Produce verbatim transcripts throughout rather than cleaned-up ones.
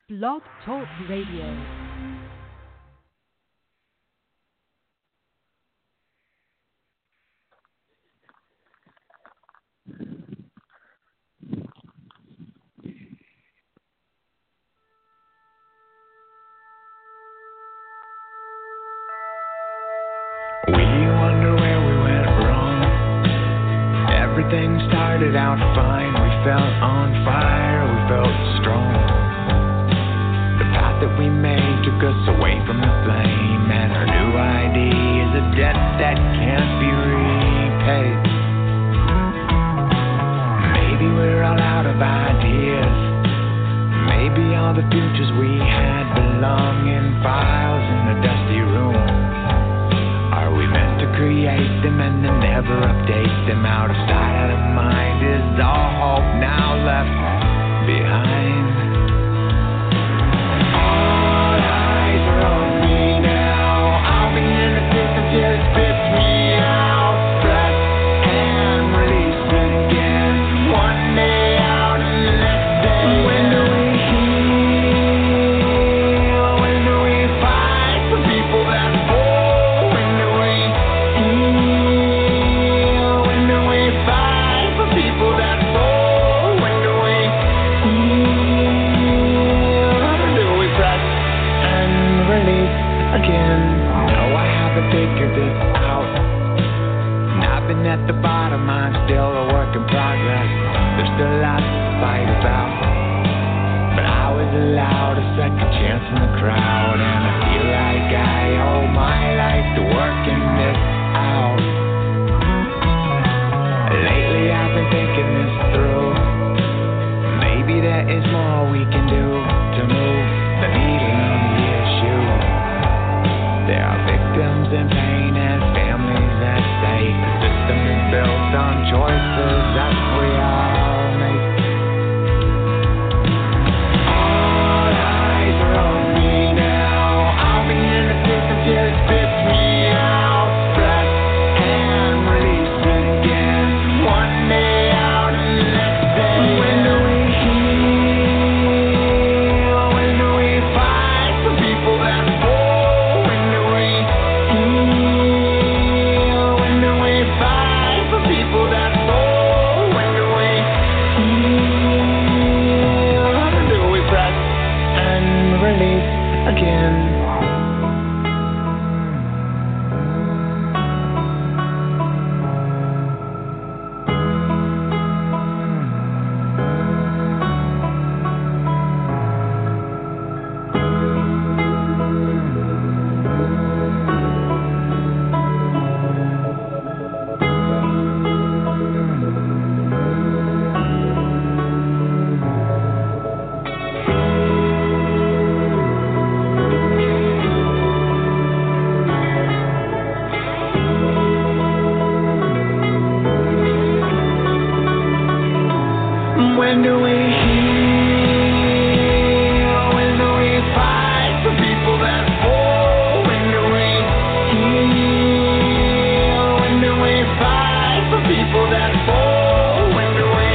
Blog Talk Radio. Everything started out fine. We felt on fire, we felt strong. The path that we made took us away from the flame, and our new I D is a debt that can't be repaid. Maybe we're all out of ideas. Maybe all the futures we had belong in files in a dusty room. Are we meant to create them and then never update them? Out of sight, out of mind is all hope now left behind. All eyes are on me now. I'll be in the system till it spits me out. Press and release again. One day out and the next day. When do we heal? When do we fight for people that fall? When do we heal? When do we fight for people that fall? When do we heal? When do we press and release again? No, I haven't figured this out. And I've been at the bottom, I'm still a work in progress. There's still lots to fight about. But I was allowed a second chance in the crowd, and I feel like I owe my life to working this out. Lately I've been thinking this through. Maybe there is more we can do to move the needle on the issue. There are victims in pain and families at stake. The system is built on choices that we all make. All eyes are on me now. I'll be in the system till it spits me out. Press and release again. One day out and the next day. When do we heal? When do we fight for people that fall? When do we heal? When do we fight for people that fall? When do we heal? When do we press and release again? When do we heal? When do we fight for people that fall? When do we heal? When do we fight for people that fall? When do we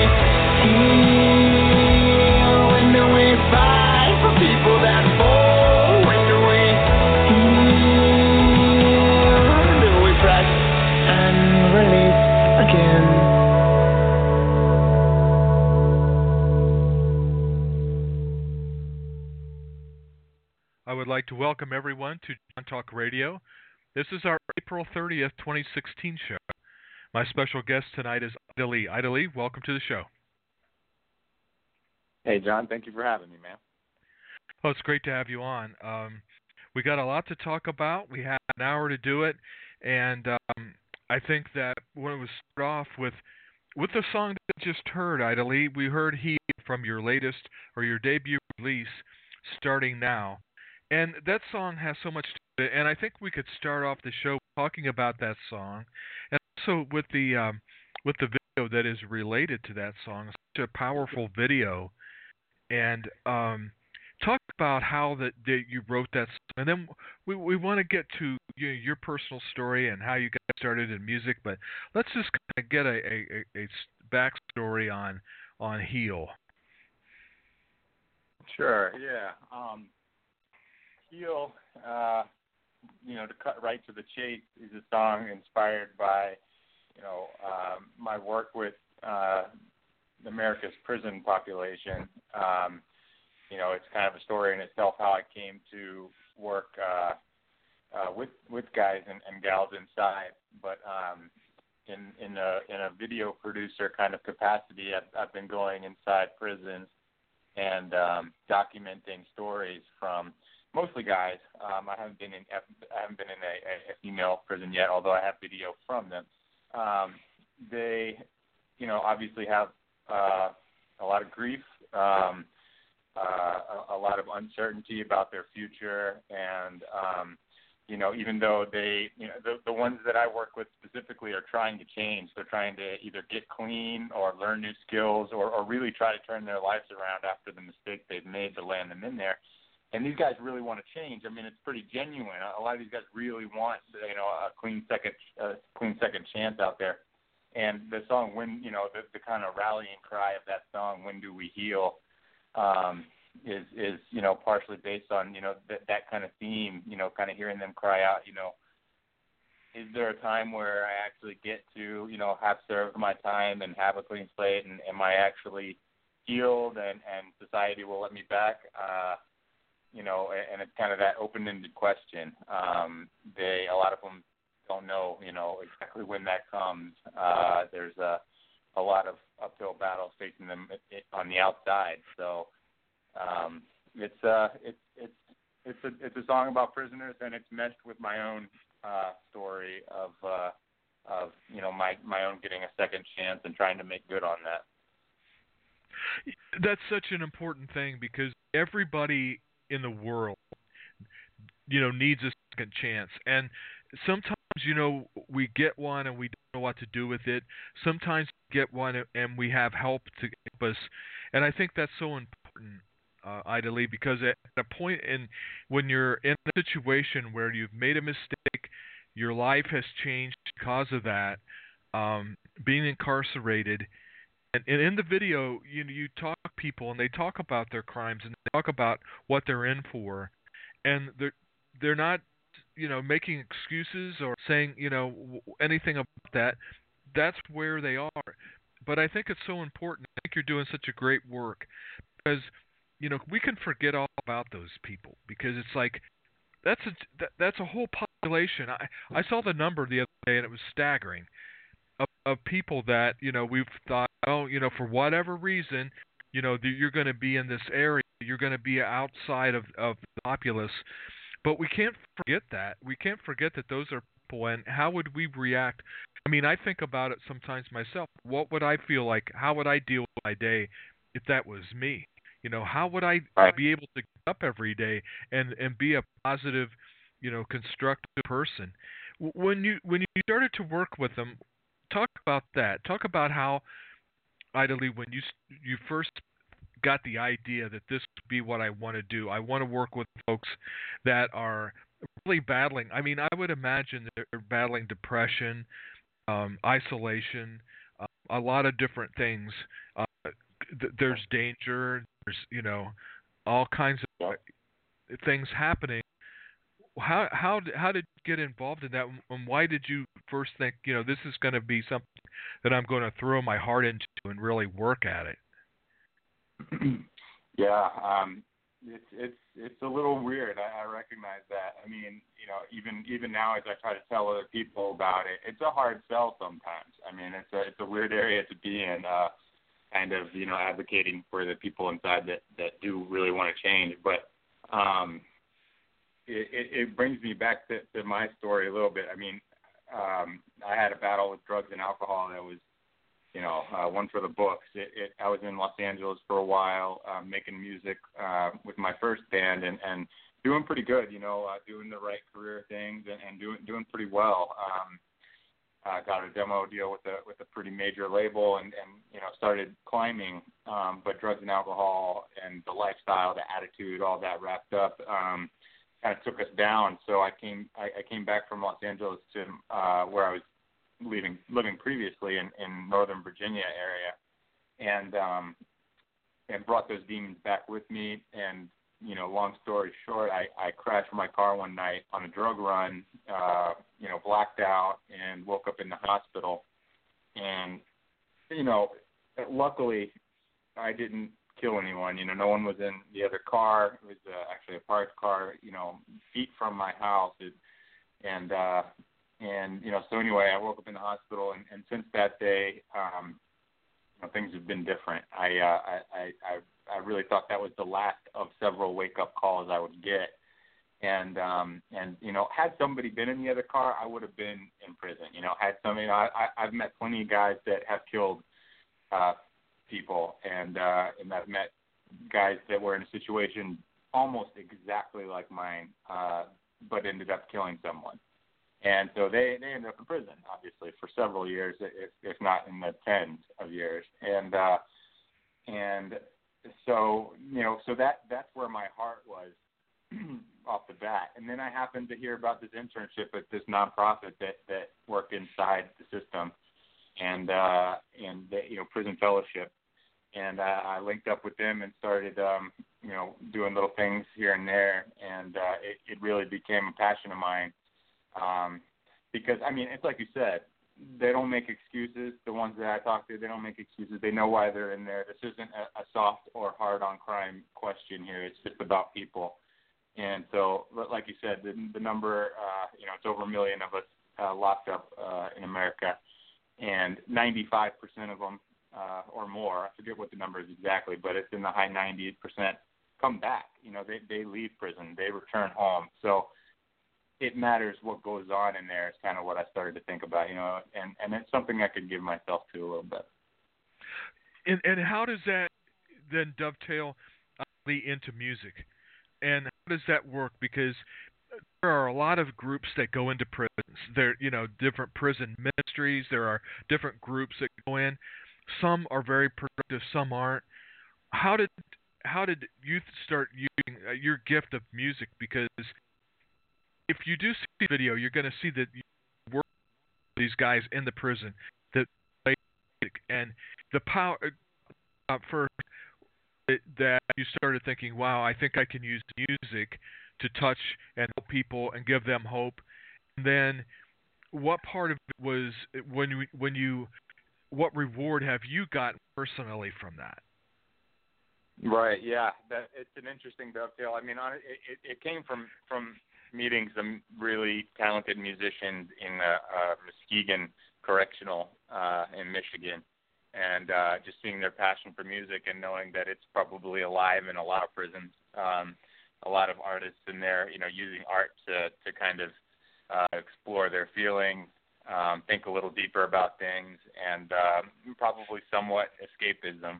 heal? When do we fight for people that fall? When do we heal? When do we press and release again? I would like to welcome everyone to John Talk Radio. This is our April thirtieth, twenty sixteen show. My special guest tonight is Ida Lee. Ida Lee, welcome to the show. Hey, John. Thank you for having me, man. Well, it's great to have you on. Um, we got a lot to talk about. We had an hour to do it, and um, I think that when we start off with with the song that we just heard, Ida Lee, we heard "He" from your latest or your debut release, "Starting Now." And that song has so much to it, and I think we could start off the show talking about that song, and also with the um, with the video that is related to that song. Such a powerful video, and um, talk about how that, that you wrote that song. And then we we want to get to you know, your personal story and how you got started in music, but let's just kind of get a, a, a backstory on on Heal. Sure. Yeah. Um, Heal, uh, you know, to cut right to the chase, is a song inspired by, you know, um, my work with uh, America's prison population. Um, you know, it's kind of a story in itself how I came to work uh, uh, with with guys and, and gals inside, but um, in in a in a video producer kind of capacity, I've, I've been going inside prisons and um, documenting stories from mostly guys. Um, I haven't been in I haven't been in a, a female prison yet, although I have video from them. Um, they, you know, obviously have uh, a lot of grief, um, uh, a, a lot of uncertainty about their future, and um, you know, even though they, you know, the, the ones that I work with specifically are trying to change. They're trying to either get clean or learn new skills, or, or really try to turn their lives around after the mistake they've made to land them in there. And these guys really want to change. I mean, it's pretty genuine. A lot of these guys really want, you know, a clean second, uh, clean second chance out there. And the song, when, you know, the, the kind of rallying cry of that song, "When Do We Heal," um, is, is, you know, partially based on, you know, that, that kind of theme, you know, kind of hearing them cry out, you know, is there a time where I actually get to, you know, have served my time and have a clean slate, and am I actually healed, and, and society will let me back? Uh, you know, and it's kind of that open-ended question. Um, they, a lot of them don't know, you know, exactly when that comes. Uh, there's a, a lot of uphill battles facing them on the outside. So um, it's uh, it's it's it's a it's a song about prisoners, and it's meshed with my own uh, story of uh, of you know my my own getting a second chance and trying to make good on that. That's such an important thing, because everybody in the world, you know, needs a second chance. And sometimes, you know, we get one and we don't know what to do with it. Sometimes we get one and we have help to help us. And I think that's so important, uh, Ida Lee, because at a point in when you're in a situation where you've made a mistake, your life has changed because of that, um, being incarcerated. And, and in the video, you you talk to people, and they talk about their crimes, and they talk about what they're in for, and they're they're not, you know, making excuses or saying, you know, anything about that. That's where they are. But I think it's so important. I think you're doing such a great work, because, you know, we can forget all about those people, because it's like that's a that, that's a whole population. I I saw the number the other day, and it was staggering. Of, of people that, you know, we've thought, oh, you know, for whatever reason, you know, the, you're going to be in this area, you're going to be outside of, of the populace. But we can't forget that. We can't forget that those are people, and how would we react? I mean, I think about it sometimes myself. What would I feel like? How would I deal with my day if that was me? You know, how would I Right. be able to get up every day and, and be a positive, you know, constructive person? When you when you started to work with them, talk about that. Talk about how, Ida Lee, when you you first got the idea that this would be what I want to do. I want to work with folks that are really battling. I mean, I would imagine that they're battling depression, um, isolation, uh, a lot of different things. Uh, th- there's danger. There's, you know, all kinds of things happening. How how how did you get involved in that, and why did you first think, you know, this is going to be something that I'm going to throw my heart into and really work at it? Yeah, um, it's it's it's a little weird. I, I recognize that. I mean, you know, even even now as I try to tell other people about it, it's a hard sell sometimes. I mean, it's a it's a weird area to be in. Uh, kind of, you know, advocating for the people inside that that do really want to change, but. Um, It, it, it brings me back to, to my story a little bit. I mean, um, I had a battle with drugs and alcohol that was, you know, uh, one for the books. It, it, I was in Los Angeles for a while, uh, making music uh, with my first band, and, and doing pretty good, you know, uh, doing the right career things and, and doing doing pretty well. Um, I got a demo deal with a with a pretty major label, and, and you know, started climbing. Um, but drugs and alcohol and the lifestyle, the attitude, all that wrapped up. Um, kind of took us down. So I came I, I came back from Los Angeles to uh, where I was living living previously in, in Northern Virginia area, and um, and brought those demons back with me. And, you know, long story short, I, I crashed my car one night on a drug run, uh, you know, blacked out and woke up in the hospital. And, you know, luckily I didn't kill anyone. You know, no one was in the other car. It was uh, actually a parked car, you know, feet from my house. It, and, uh, and, you know, so anyway, I woke up in the hospital, and, and since that day, um, you know, things have been different. I, uh, I, I, I, I really thought that was the last of several wake-up calls I would get. And, um, and, you know, had somebody been in the other car, I would have been in prison. You know, had somebody, you know, I, I, I've met plenty of guys that have killed, uh, people, and, uh, and I've met guys that were in a situation almost exactly like mine, uh, but ended up killing someone. And so they, they ended up in prison, obviously, for several years, if, if not in the tens of years. And, uh, and so, you know, so that, that's where my heart was off the bat. And then I happened to hear about this internship at this nonprofit that, that worked inside the system, and, uh, and the, you know, prison fellowship. And uh, I linked up with them and started, um, you know, doing little things here and there. And uh, it, it really became a passion of mine. Um, because, I mean, it's like you said, they don't make excuses. The ones that I talk to, they don't make excuses. They know why they're in there. This isn't a, a soft or hard on crime question here. It's just about people. And so, like you said, the, the number, uh, you know, it's over a million of us uh, locked up uh, in America, and ninety-five percent of them uh, or more, I forget what the number is exactly, but it's in the high ninety percent, come back. You know, they, they leave prison. They return home. So it matters what goes on in there is kind of what I started to think about, you know, and, and it's something I could give myself to a little bit. And and how does that then dovetail uh, into music? And how does that work? Because there are a lot of groups that go into prisons. There, you know, different prison ministries. There are different groups that go in. Some are very productive, some aren't. How did how did you start using uh, your gift of music? Because if you do see the video, you're going to see that you work with these guys in the prison that play music, and the power uh, for it, that you started thinking, wow, I think I can use music to touch and help people and give them hope. And then what part of it was when you, when you, what reward have you gotten personally from that? Right. Yeah. That it's an interesting dovetail. I mean, on, it, it, it came from, from meeting some really talented musicians in uh, uh, Muskegon Correctional uh, in Michigan. And uh, just seeing their passion for music and knowing that it's probably alive in a lot of prisons. Um, a lot of artists in there, you know, using art to, to kind of uh, explore their feelings, um, think a little deeper about things, and uh, probably somewhat escapism.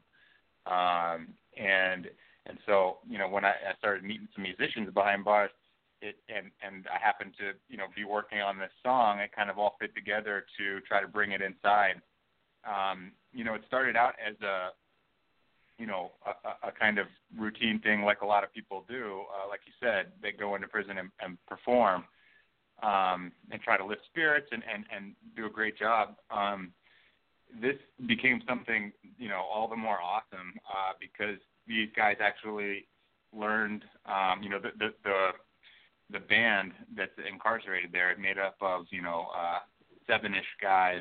Um, and and so, you know, when I, I started meeting some musicians behind bars, it, and, and I happened to, you know, be working on this song, it kind of all fit together to try to bring it inside. Um, you know, it started out as a, you know, a, a kind of routine thing like a lot of people do. Uh, like you said, they go into prison and, and perform um, and try to lift spirits and, and, and do a great job. Um, this became something, you know, all the more awesome uh, because these guys actually learned, um, you know, the, the, the, the band that's incarcerated there is made up of, you know, uh, seven-ish guys.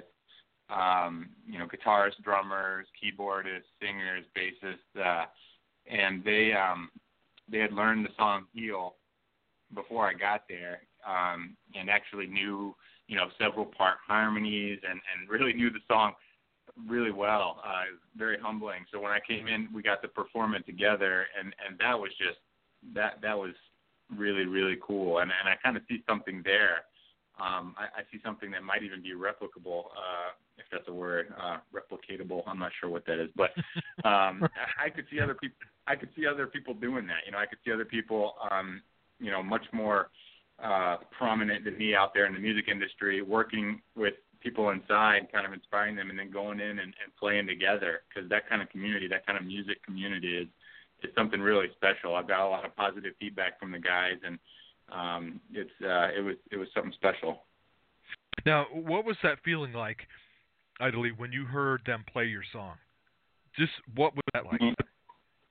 Um, you know, guitarists, drummers, keyboardists, singers, bassists, uh, and they um, they had learned the song "Heal" before I got there, um, and actually knew, you know, several part harmonies, and, and really knew the song really well. Uh, it was very humbling. So when I came in, we got to perform it together, and, and that was just that that was really really cool, and and I kind of see something there. Um, I, I see something that might even be replicable, uh, if that's a word, uh, replicatable. I'm not sure what that is, but um, I, I could see other people. I could see other people doing that. You know, I could see other people, um, you know, much more uh, prominent than me out there in the music industry, working with people inside, kind of inspiring them, and then going in and, and playing together. Because that kind of community, that kind of music community, is is something really special. I've got a lot of positive feedback from the guys, and Um, it's uh, it was it was something special. Now, what was that feeling like, Idly, when you heard them play your song? Just what was that like?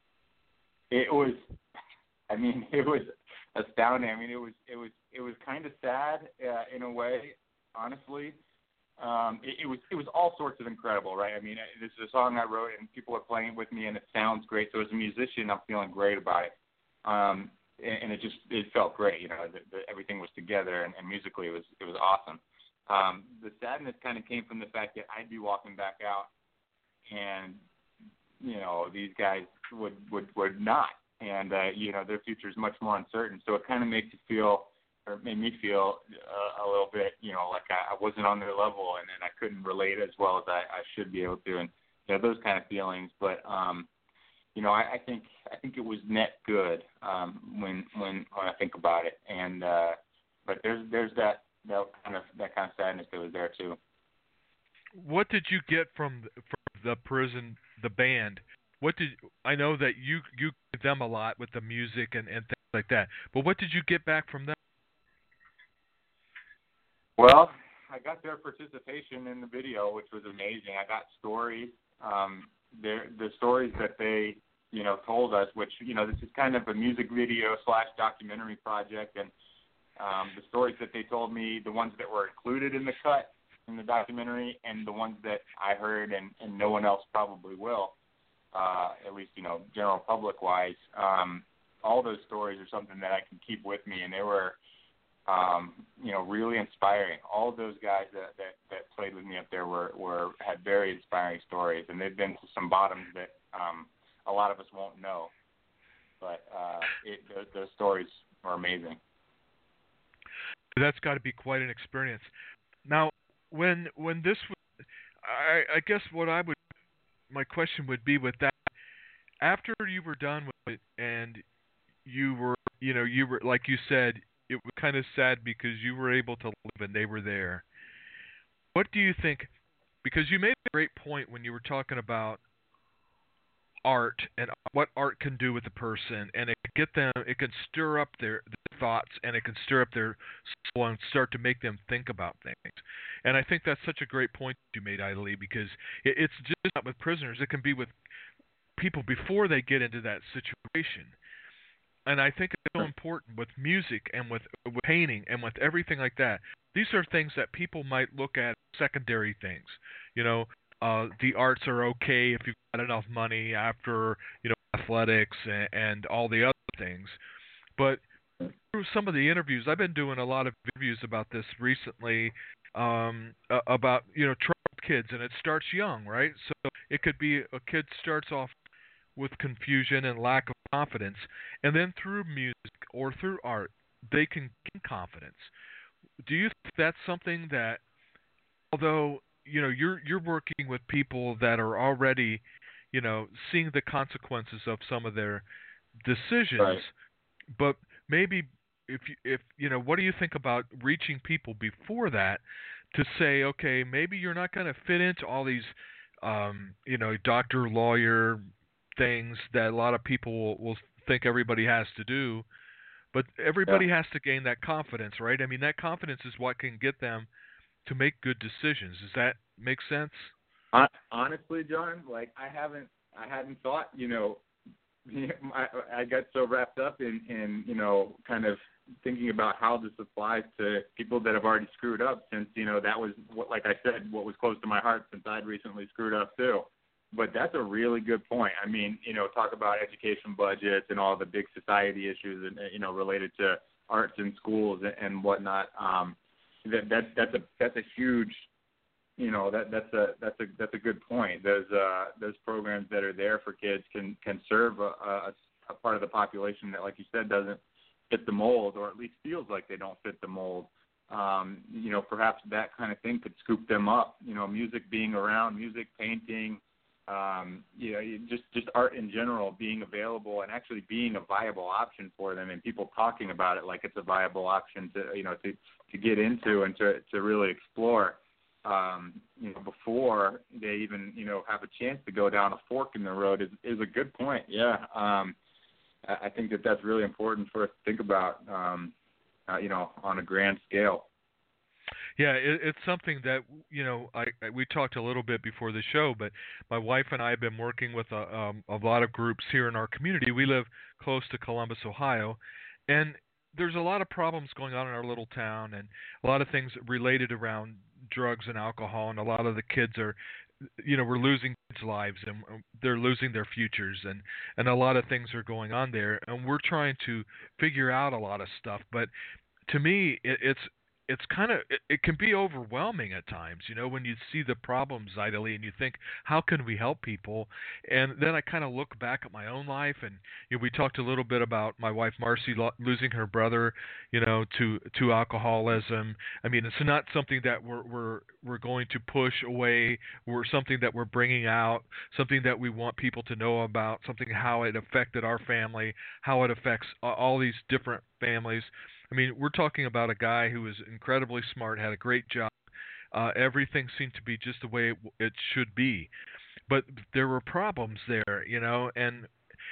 it was, I mean, it was astounding. I mean, it was it was it was kind of sad uh, in a way, honestly. Um, it, it was it was all sorts of incredible, right? I mean, this is a song I wrote, and people are playing it with me, and it sounds great. So as a musician, I'm feeling great about it, um, and, and it just it felt great. You know, the, the, everything was together, and, and musically, it was it was awesome. Um, the sadness kind of came from the fact that I'd be walking back out, and you know, these guys would would would not, and uh, you know, their future is much more uncertain. So it kind of makes you feel, or made me feel uh, a little bit, you know, like I, I wasn't on their level, and, and I couldn't relate as well as I, I should be able to, and you know, those kind of feelings. But um, you know, I, I think I think it was net good um, when when when I think about it, and uh, but there's there's that that kind of that kind of sadness that was there too. What did you get from the, from the prison, the band? What did I know that you you did them a lot with the music and, and things like that? But what did you get back from them? Well, I got their participation in the video, which was amazing. I got stories, um, the the stories that they you know told us, which you know this is kind of a music video slash documentary project, and um, the stories that they told me, the ones that were included in the cut in the documentary, and the ones that I heard and, and no one else probably will, uh, at least, you know, general public-wise, um, all those stories are something that I can keep with me, and they were, um, you know, really inspiring. All of those guys that, that, that played with me up there were, were had very inspiring stories, and they've been to some bottoms that um, a lot of us won't know, but uh, it, those, those stories were amazing. That's got to be quite an experience. Now, when when this, was, I, I guess what I would, my question would be with that, after you were done with it and you were, you know, you were, like you said, it was kind of sad because you were able to live and they were there. What do you think, because you made a great point when you were talking about art and what art can do with a person, and it can get them, it can stir up their, their thoughts, and it can stir up their soul and start to make them think about things. And I think that's such a great point you made, Idaly, because it, it's just not with prisoners; it can be with people before they get into that situation. And I think it's so important with music and with, with painting and with everything like that. These are things that people might look at as secondary things, you know. Uh, the arts are okay if you've got enough money after, you know, athletics and, and all the other things. But through some of the interviews, I've been doing a lot of interviews about this recently, um, uh, about, you know, troubled kids, and it starts young, right? So it could be a kid starts off with confusion and lack of confidence, and then through music or through art, they can gain confidence. Do you think that's something that, although you know, you're you're working with people that are already, you know, seeing the consequences of some of their decisions, right. But maybe if you, if you know, what do you think about reaching people before that to say, okay, maybe you're not going to fit into all these, um, you know, doctor, lawyer things that a lot of people will, will think everybody has to do, but everybody yeah. has to gain that confidence, right? I mean, that confidence is what can get them to make good decisions. Does that make sense? Honestly, John, like I haven't, I hadn't thought, you know, I, I got so wrapped up in, in, you know, kind of thinking about how this applies to people that have already screwed up since, you know, that was what, like I said, what was close to my heart since I'd recently screwed up too. But that's a really good point. I mean, you know, talk about education budgets and all the big society issues and, you know, related to arts in schools and, and whatnot. Um, That, that that's a that's a huge, you know, that that's a that's a that's a good point. Those uh those programs that are there for kids can can serve a, a, a part of the population that, like you said, doesn't fit the mold, or at least feels like they don't fit the mold. Um, you know, perhaps that kind of thing could scoop them up. You know, music being around, music, painting, um, you know, just just art in general being available and actually being a viable option for them, and people talking about it like it's a viable option to, you know, to to get into and to to really explore, um, you know, before they even, you know, have a chance to go down a fork in the road is, is a good point. Yeah, um, I think that that's really important for us to think about, um, uh, you know, on a grand scale. Yeah, it, it's something that you know I, I we talked a little bit before the show, but my wife and I have been working with a um, a lot of groups here in our community. We live close to Columbus, Ohio, and there's a lot of problems going on in our little town, and a lot of things related around drugs and alcohol, and a lot of the kids are, you know, we're losing kids' lives, and uh, they're losing their futures, and and a lot of things are going on there, and we're trying to figure out a lot of stuff, but to me, it, it's it's kind of it, it can be overwhelming at times, you know, when you see the problems idly and you think, how can we help people? And then I kind of look back at my own life, and you know, we talked a little bit about my wife Marcy lo- losing her brother, you know, to to alcoholism. I mean, it's not something that we're we're we're going to push away. We're something that we're bringing out, something that we want people to know about, something how it affected our family, how it affects a- all these different families. I mean, we're talking about a guy who was incredibly smart, had a great job. Uh, everything seemed to be just the way it, it should be, but there were problems there, you know, and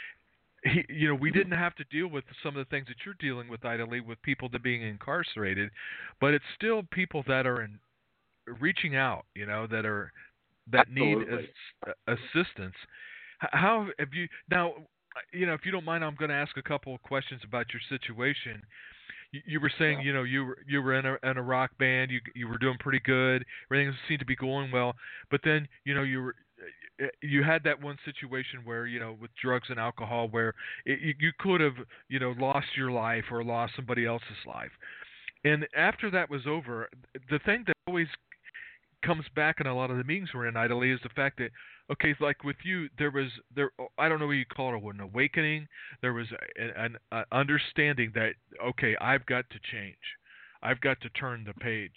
he, you know, we didn't have to deal with some of the things that you're dealing with, Ida Lee, with people that being incarcerated, but it's still people that are in, reaching out, you know, that are that need Absolutely. as, assistance. H- How have you now? You know, if you don't mind, I'm going to ask a couple of questions about your situation. You, you were saying, Yeah. you know, you were you were in a in a rock band. You you were doing pretty good. Everything seemed to be going well. But then, you know, you were eh, you had that one situation where, you know, with drugs and alcohol, where it, you, you could have, you know, lost your life or lost somebody else's life. And after that was over, the thing that always comes back in a lot of the meetings we're in, Idly, is the fact that, okay, like with you, there was there I don't know what you call it, an awakening. There was a, an a understanding that, okay, I've got to change. I've got to turn the page.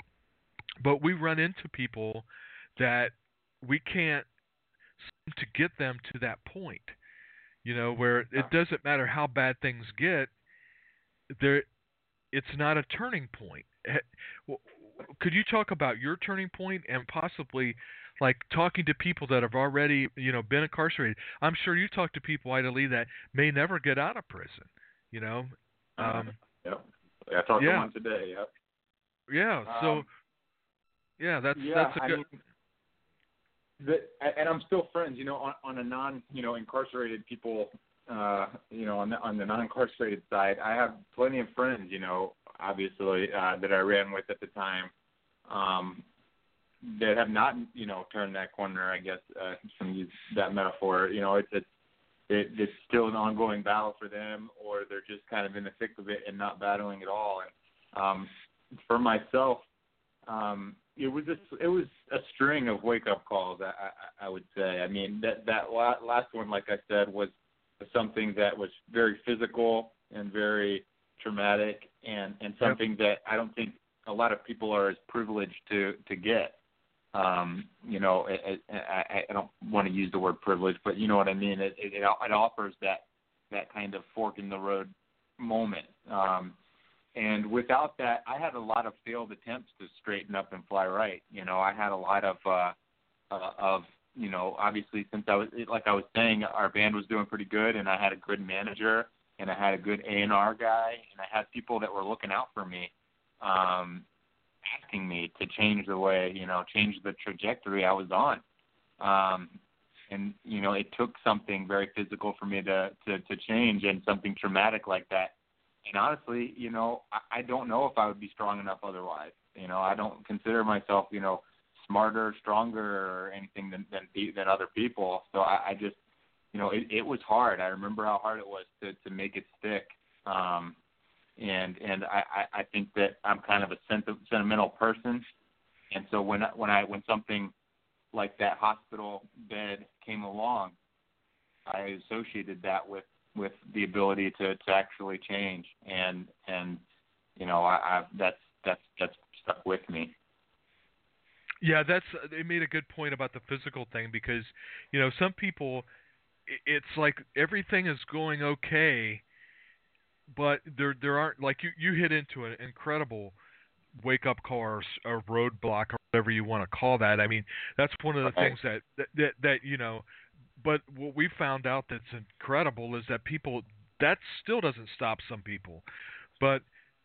But we run into people that we can't seem to get them to that point. You know, where Yeah. it doesn't matter how bad things get, there it's not a turning point. Eh, w- Could you talk about your turning point and possibly like talking to people that have already, you know, been incarcerated? I'm sure you talk to people, Ida Lee, that may never get out of prison. You know, Uh, um, yep. I talked to yeah, one today. Yep. yeah. So Um, yeah, that's yeah. that's a I good. mean, the, and I'm still friends. You know, on, on a non, you know, incarcerated people. Uh, you know, on the on the non-incarcerated side, I have plenty of friends. You know, obviously uh, that I ran with at the time. Um, that have not, you know, turned that corner, I guess, uh, from use that metaphor. You know, it's, it's it, it's still an ongoing battle for them, or they're just kind of in the thick of it and not battling at all. And um, for myself, um, it was a, it was a string of wake up calls. I, I, I would say. I mean, that that last one, like I said, was something that was very physical and very traumatic, and and Yep. something that I don't think a lot of people are as privileged to to get. Um, you know, it, it, I, I don't want to use the word privilege, but you know what I mean. It, it, it offers that that kind of fork in the road moment. Um, and without that, I had a lot of failed attempts to straighten up and fly right. You know, I had a lot of uh, uh, of you know, obviously since I was like I was saying, our band was doing pretty good, and I had a good manager, and I had a good A and R guy, and I had people that were looking out for me. Um, asking me to change the way, you know, change the trajectory I was on. Um, and, you know, it took something very physical for me to, to, to change, and something traumatic like that. And honestly, you know, I, I don't know if I would be strong enough otherwise. You know, I don't consider myself, you know, smarter, stronger, or anything than than, than other people. So I, I just, you know, it, it was hard. I remember how hard it was to, to make it stick. Um, and and I, I think that I'm kind of a sentimental person, and so when when I when something like that hospital bed came along, I associated that with, with the ability to, to actually change, and and you know I, I that's that's that's stuck with me. Yeah, that's they made a good point about the physical thing, because you know some people, it's like everything is going okay, but there there aren't, like, you you hit into an incredible wake up call, or, or roadblock, or whatever you want to call that. I mean, that's one of the Right. things that, that that that you know. But what we found out that's incredible is that people, that still doesn't stop some people. But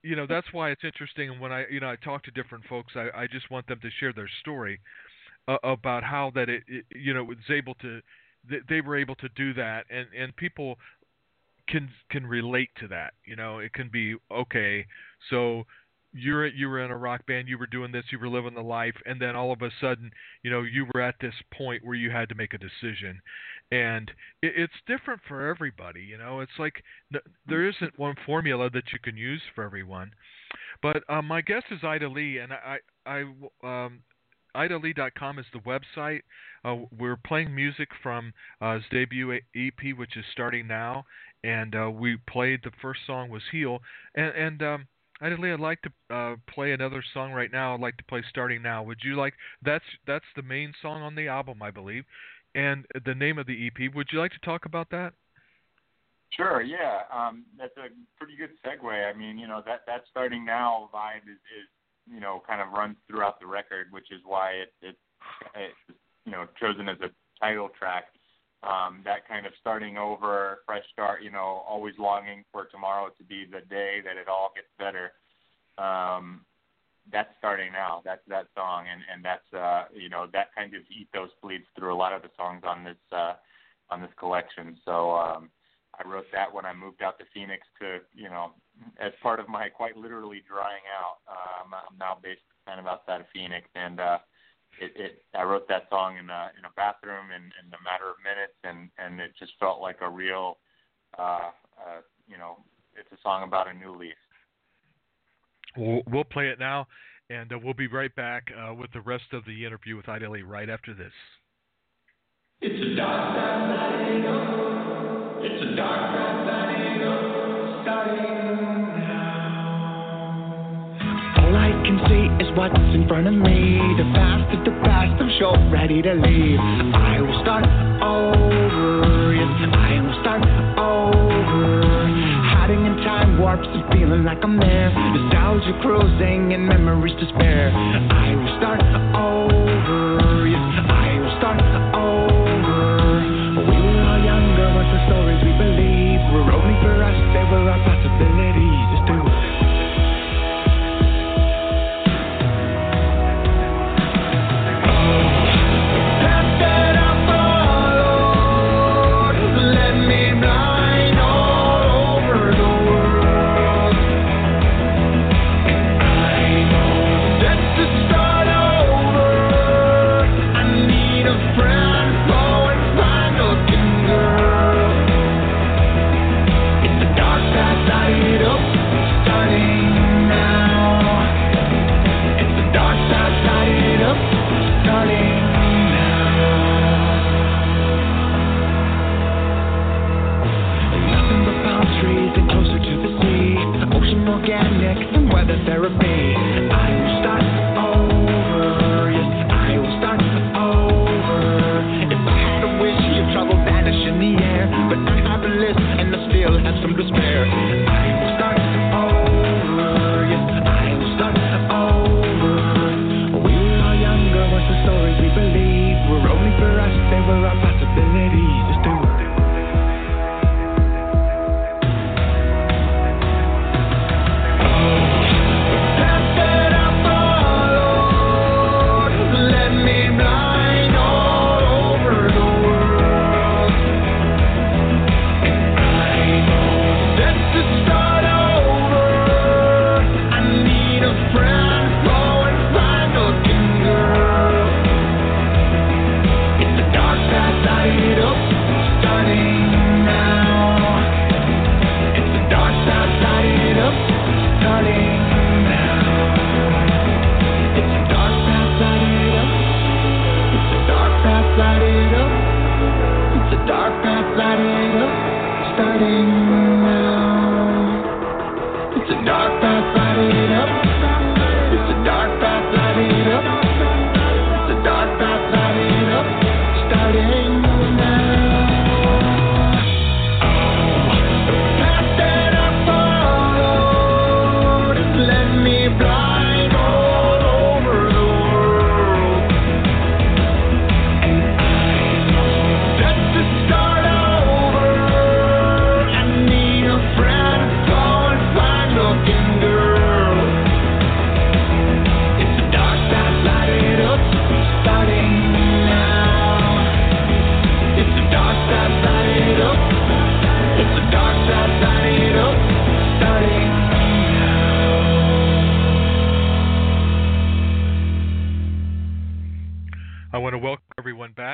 you know, that's why it's interesting. And when I, you know, I talk to different folks, I, I just want them to share their story uh, about how that it, it, you know, was able to, they, they were able to do that, and and people can can relate to that. You know, it can be okay. So you're you were in a rock band, you were doing this, you were living the life, and then all of a sudden, you know, you were at this point where you had to make a decision, and it, it's different for everybody. You know, it's like n- there isn't one formula that you can use for everyone. But um, my guest is Ida Lee, and I I um, ida lee dot com is the website. Uh, we're playing music from uh, his debut E P, which is starting now, and uh, we played the first song was Heal, and and um, Ida Lee, I'd like to uh, play another song right now. I'd like to play Starting Now. Would you like? That's that's the main song on the album, I believe, and the name of the E P. Would you like to talk about that? Sure. Yeah. Um, that's a pretty good segue. I mean, you know, that that Starting Now vibe is, is you know kind of runs throughout the record, which is why it it it's you know chosen as a title track. Um, that kind of starting over, fresh start, you know, always longing for tomorrow to be the day that it all gets better. Um, that's Starting Now. That's that song, and and that's uh, you know that kind of ethos bleeds through a lot of the songs on this uh, on this collection. So um, I wrote that when I moved out to Phoenix to you know as part of my quite literally drying out. Um, I'm now based kind of outside of Phoenix, and uh, It, it, I wrote that song in a in a bathroom in, in a matter of minutes, and, and it just felt like a real, uh, uh, you know, it's a song about a new leaf. We'll, we'll play it now, and uh, we'll be right back uh, with the rest of the interview with Ida Lee right after this. It's a dark night, it's a dark night, starting now. All I can see is what's in front of me. The past is the past, I'm sure ready to leave. I will start over, yes, I will start over. Hiding in time warps and feeling like I'm there. Nostalgia cruising and memories to spare. I will start over, yes, I will start over. We were all younger, what's the stories we believe? Were only for us, they were our possibilities. Let's do it.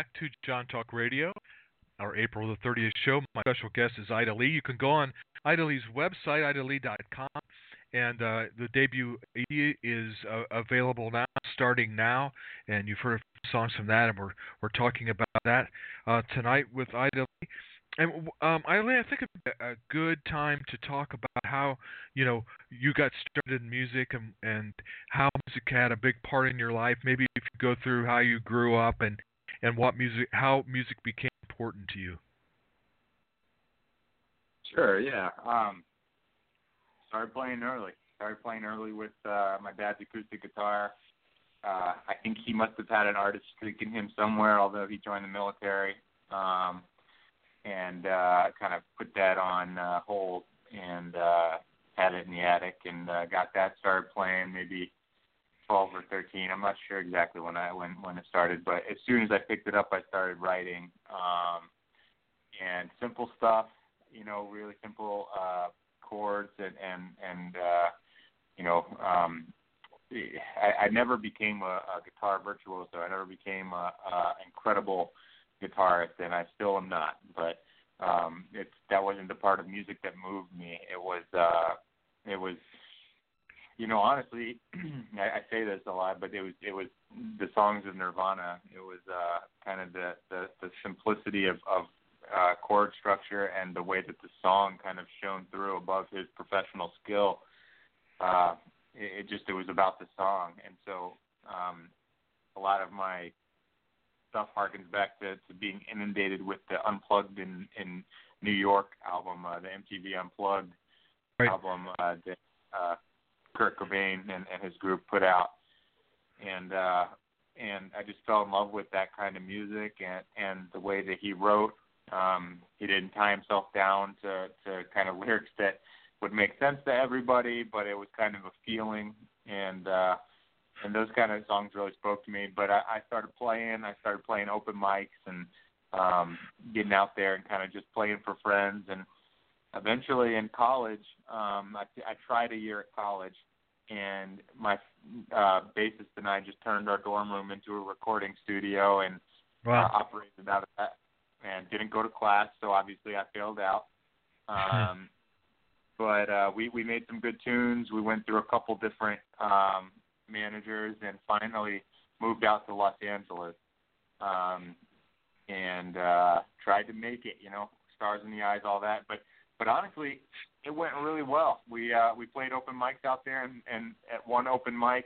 back to John Talk Radio, our April the thirtieth show. My special guest is Ida Lee. You can go on Ida Lee's website, ida lee dot com, and uh, the debut E P is uh, available now, starting now, and you've heard songs from that, and we're we're talking about that uh, tonight with Ida Lee. And um, Ida Lee, I think it's a good time to talk about how you know you got started in music and and how music had a big part in your life. Maybe if you go through how you grew up and and what music, how music became important to you. Sure, yeah. Um, started playing early. Started playing early with uh, my dad's acoustic guitar. Uh, I think he must have had an artist streak in him somewhere, although he joined the military, um, and uh, kind of put that on uh, hold and uh, had it in the attic and uh, got that started playing maybe twelve or thirteen. I'm not sure exactly when I when when it started, but as soon as I picked it up, I started writing um, and simple stuff. You know, really simple uh, chords and and and uh, you know, um, I, I never became a, a guitar virtuoso. I never became a, a incredible guitarist, and I still am not. But um, it's that wasn't the part of music that moved me. It was uh, it was, you know, honestly, I, I say this a lot, but it was it was the songs of Nirvana. It was uh, kind of the, the, the simplicity of, of Uh, chord structure and the way that the song kind of shone through above his professional skill. Uh, it, it just, it was about the song. And so um, a lot of my stuff harkens back to, to being inundated with the Unplugged in, in New York album, uh, the M T V Unplugged right. album uh, that uh, Kurt Cobain and, and his group put out. And uh, and I just fell in love with that kind of music and, and the way that he wrote. Um, he didn't tie himself down to, to kind of lyrics that would make sense to everybody, but it was kind of a feeling, and uh, and those kind of songs really spoke to me. But I, I started playing. I started playing open mics and um, getting out there and kind of just playing for friends. And eventually in college, um, I, I tried a year at college, and my uh, bassist and I just turned our dorm room into a recording studio and wow. uh, operated out of that. And didn't go to class, so obviously I failed out. Um, but uh, we, we made some good tunes. We went through a couple different um, managers and finally moved out to Los Angeles um, and uh, tried to make it, you know, stars in the eyes, all that. But but honestly, it went really well. We uh, we played open mics out there, and, and at one open mic,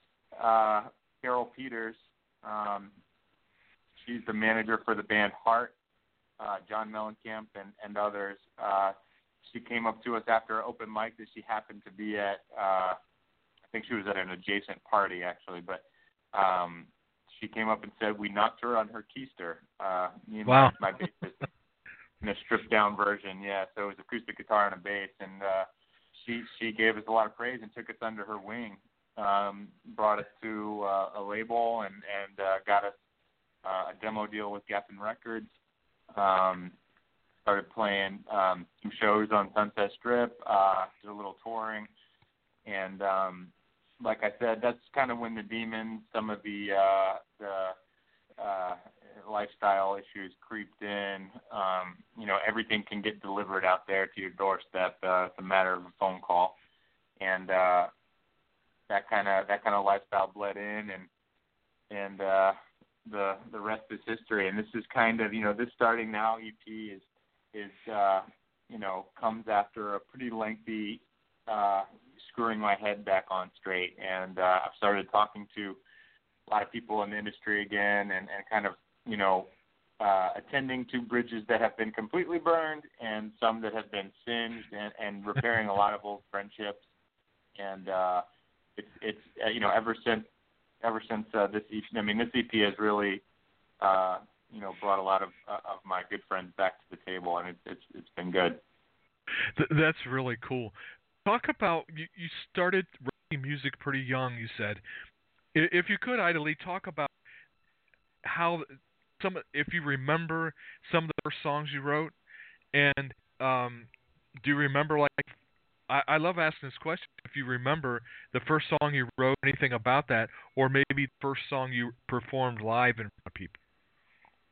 uh, Carol Peters, um, she's the manager for the band Heart, Uh, John Mellencamp and, and others. Uh, she came up to us after an open mic that she happened to be at. Uh, I think she was at an adjacent party, actually, but um, she came up and said we knocked her on her keister. Uh, me and wow. my, my bassist in a stripped-down version, yeah. So it was acoustic guitar and a bass, and uh, she she gave us a lot of praise and took us under her wing, um, brought us to uh, a label and, and uh, got us uh, a demo deal with Geffen Records. Um, started playing um, some shows on Sunset Strip, uh, did a little touring, and um, like I said, that's kind of when the demons, some of the uh, the uh, lifestyle issues creeped in. Um, you know, everything can get delivered out there to your doorstep. Uh, it's a matter of a phone call, and uh, that kind of that kind of lifestyle bled in, and and uh, the the rest is history. And this is kind of, you know, this Starting Now E P is is uh, you know, comes after a pretty lengthy uh, screwing my head back on straight, and uh, I've started talking to a lot of people in the industry again, and, and kind of, you know, uh, attending to bridges that have been completely burned and some that have been singed, and, and repairing a lot of old friendships. And uh, it's it's uh, you know, ever since ever since uh, this E P, I mean, this E P has really uh, you know, brought a lot of uh, of my good friends back to the table, and it's it's it's been good. Th- that's really cool. Talk about, you, you started writing music pretty young, you said. If you could, Ida Lee, talk about how some, if you remember some of the first songs you wrote, and um, do you remember, like, I, I love asking this question, if you remember the first song you wrote, anything about that, or maybe the first song you performed live in front of people.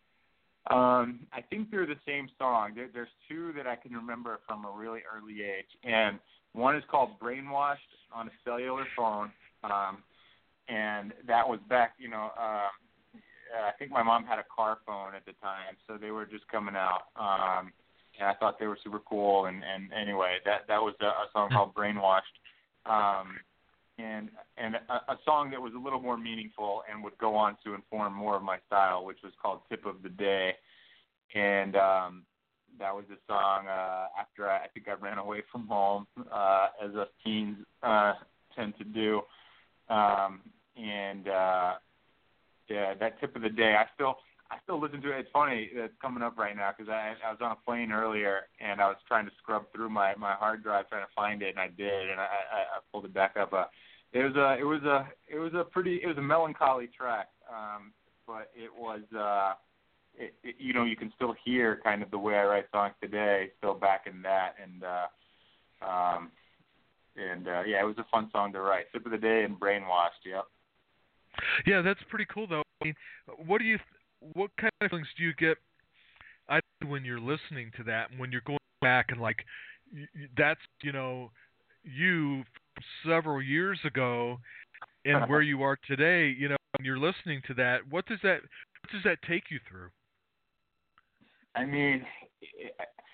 Um, I think they're the same song. There, there's two that I can remember from a really early age, and one is called "Brainwashed" on a cellular phone, um, and that was back, you know, um, I think my mom had a car phone at the time, so they were just coming out, um, and I thought they were super cool. And, and anyway, that that was a, a song called "Brainwashed." Um, and and a, a song that was a little more meaningful and would go on to inform more of my style, which was called "Tip of the Day." And um, that was a song uh, after I, I think I ran away from home, uh, as us teens uh, tend to do. Um, and uh, yeah, that "Tip of the Day," I still I still listen to it. It's funny that it's coming up right now because I, I was on a plane earlier and I was trying to scrub through my, my hard drive trying to find it, and I did, and I, I, I pulled it back up. Uh, It was a it was a it was a pretty it was a melancholy track, um, but it was uh, it, it, you know, you can still hear kind of the way I write songs today, still back in that, and uh, um, and uh, yeah, it was a fun song to write. "Tip of the Day" and "Brainwashed." Yep. Yeah, that's pretty cool though. I mean, what do you what kind of things do you get I when you're listening to that, and when you're going back and like y- y- that's you know you several years ago and where you are today, you know, when you're listening to that, what does that what does that take you through? I mean, it,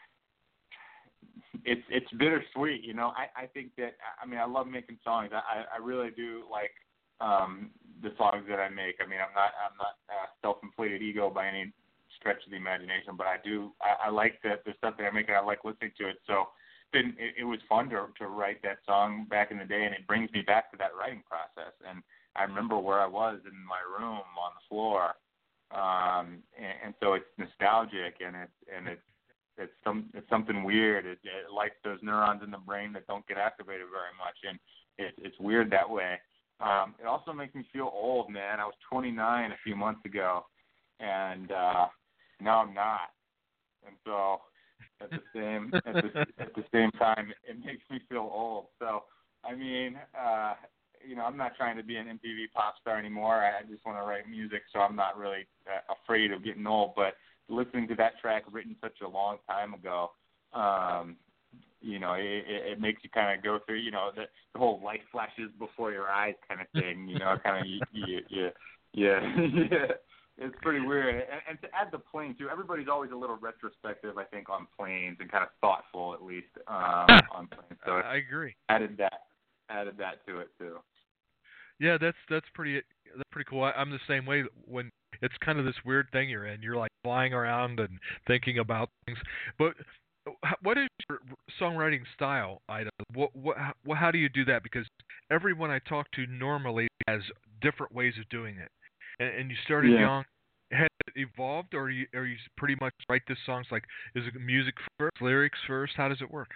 it's it's bittersweet, you know. I, I think that I mean I love making songs. I, I really do like um, the songs that I make. I mean I'm not I'm not a self-inflated ego by any stretch of the imagination, but I do I, I like the the stuff that I make, and I like listening to it. So then it, it was fun to to write that song back in the day, and it brings me back to that writing process. And I remember where I was in my room on the floor, um, and, and so it's nostalgic, and it's and it's it's some it's something weird. It, it lights those neurons in the brain that don't get activated very much, and it, it's weird that way. Um, it also makes me feel old, man. I was twenty-nine a few months ago, and uh, now I'm not, and so. At the same at the at the same time, it makes me feel old. So, I mean, uh, you know, I'm not trying to be an M T V pop star anymore. I, I just want to write music, so I'm not really uh, afraid of getting old. But listening to that track written such a long time ago, um, you know, it, it, it makes you kind of go through, you know, the, the whole light flashes before your eyes kind of thing. You know, kind of you, you, you, yeah, yeah. It's pretty weird. And, and to add the plane, too, everybody's always a little retrospective, I think, on planes and kind of thoughtful, at least, um, on planes. So I agree. Added that, added that to it, too. Yeah, that's that's pretty that's pretty cool. I, I'm the same way. When it's kind of this weird thing you're in, you're like flying around and thinking about things. But h- what is your songwriting style, Ida? What what how, how do you do that? Because everyone I talk to normally has different ways of doing it. And, and you started Yeah. young. Has it evolved, or are you, are you pretty much write the songs like is it music first, lyrics first? How does it work?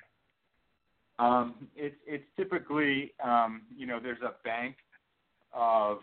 Um, it's it's typically, um, you know, there's a bank of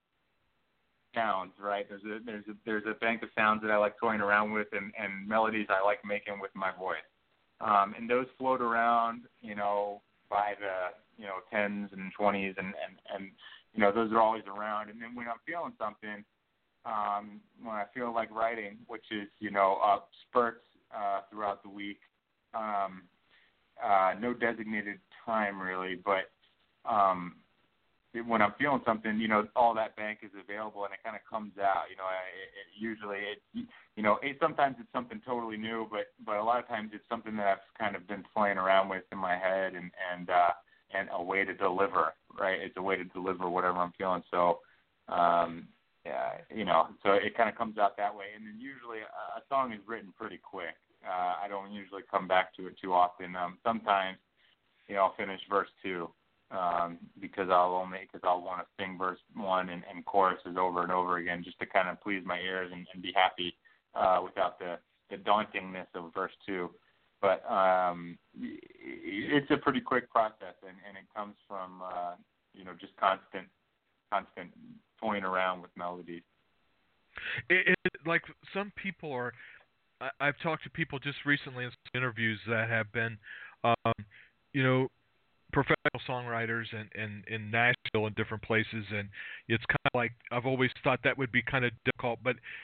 sounds, right? There's a there's a there's a bank of sounds that I like toying around with, and, and melodies I like making with my voice. Um, and those float around, you know, by the you know tens and twenties, and, and, and you know those are always around. And then when I'm feeling something, um, when I feel like writing, which is you know uh, spurts uh, throughout the week, um, uh, no designated time really, but um, when I'm feeling something, you know, all that bank is available, and it kind of comes out. You know, it, it, usually, it, you know, it, sometimes it's something totally new, but but a lot of times it's something that I've kind of been playing around with in my head, and and uh, and a way to deliver, right? It's a way to deliver whatever I'm feeling. So, um, yeah, you know, so it kind of comes out that way, and then usually a, a song is written pretty quick. Uh, I don't usually come back to it too often. Um, sometimes, you know, I'll finish verse two. Um, because I'll only because I'll want to sing verse one and, and choruses over and over again just to kind of please my ears and, and be happy uh, without the, the dauntingness of verse two. But um, it's a pretty quick process, and, and it comes from uh, you know just constant constant toying around with melodies. It, it, like some people are, I, I've talked to people just recently in some interviews that have been, um, you know. professional songwriters and in, in, in Nashville and different places, and it's kind of like I've always thought that would be kind of difficult. But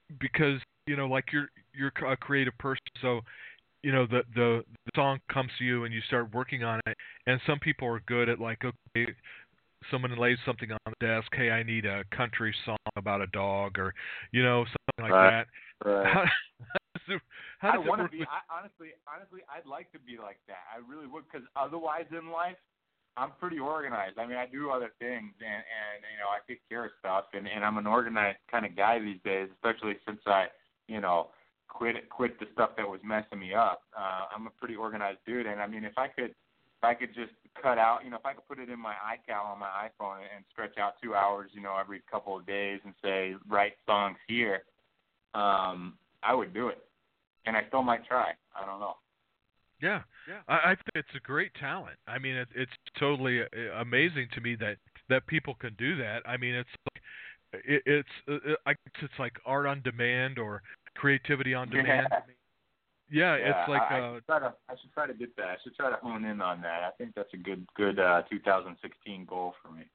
because you know, like you're you're a creative person, so you know the, the the song comes to you and you start working on it. And some people are good at like, okay, someone lays something on the desk, hey, I need a country song about a dog, or you know, something like right. that. Right. How, how does it, how does I it want to work be. with... I, honestly, honestly, I'd like to be like that. I really would, because otherwise in life, I'm pretty organized. I mean, I do other things, and, and you know, I take care of stuff, and, and I'm an organized kind of guy these days, especially since I, you know, quit quit the stuff that was messing me up. Uh, I'm a pretty organized dude, and I mean, if I could, if I could just cut out, you know, if I could put it in my iCal on my iPhone and stretch out two hours, you know, every couple of days and say write songs here, um, I would do it, and I still might try. I don't know. Yeah, yeah. I, I think it's a great talent. I mean, it, it's totally amazing to me that, that people can do that. I mean, it's like it, it's uh, I guess it's like art on demand or creativity on demand. Yeah, yeah, yeah it's like I, I, uh, should try to, I should try to get that. I should try to hone in on that. I think that's a good good uh, two thousand sixteen goal for me.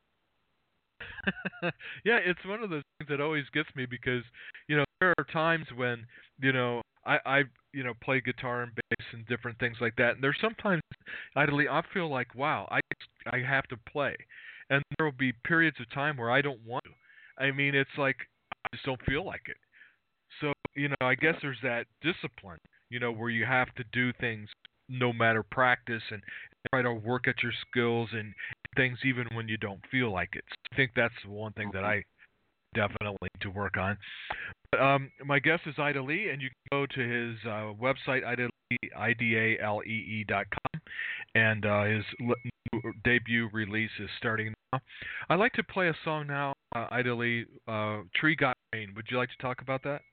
yeah, it's one of those things that always gets me because, you know, there are times when, you know, I, I you know, play guitar and bass and different things like that. And there's sometimes, idly, I feel like, wow, I I have to play. And there will be periods of time where I don't want to. I mean, it's like, I just don't feel like it. So, you know, I guess there's that discipline, you know, where you have to do things no matter practice and try to work at your skills and things even when you don't feel like it. So I think that's one thing that I definitely need to work on. But, um, my guest is Ida Lee, and you can go to his uh, website, Ida Lee, I D A L E E dot com, and uh, his le- debut release is starting now. I'd like to play a song now, uh, Ida Lee, uh, Tree Got Rain. Would you like to talk about that?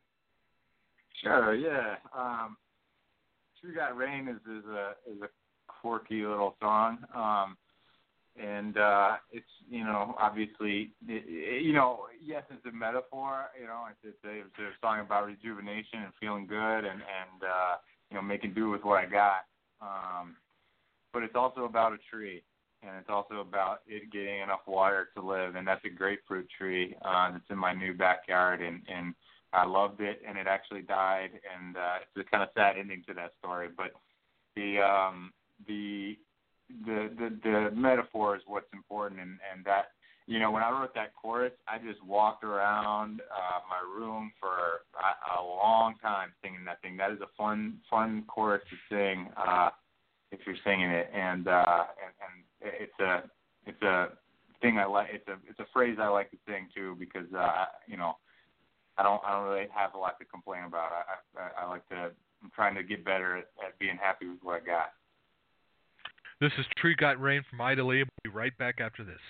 Sure, yeah. Um, Tree Got Rain is, is a is a quirky little song. Um, And uh, it's, you know, obviously, it, it, you know, yes, it's a metaphor. You know, it's, it's, a, it's a song about rejuvenation and feeling good and, and uh, you know, making do with what I got. Um, but it's also about a tree, and it's also about it getting enough water to live. And that's a grapefruit tree uh, that's in my new backyard, and, and I loved it, and it actually died. And uh, it's a kind of sad ending to that story. But the um, the The, the the metaphor is what's important, and, and that, you know, when I wrote that chorus, I just walked around uh, my room for a, a long time singing that thing. That is a fun fun chorus to sing uh, if you're singing it, and, uh, and and it's a it's a thing I like. It's a it's a phrase I like to sing too, because uh, you know, I don't I don't really have a lot to complain about. I I, I like to I'm trying to get better at, at being happy with what I got. This is Tree Got Rain from Ida Lee. We'll be right back after this.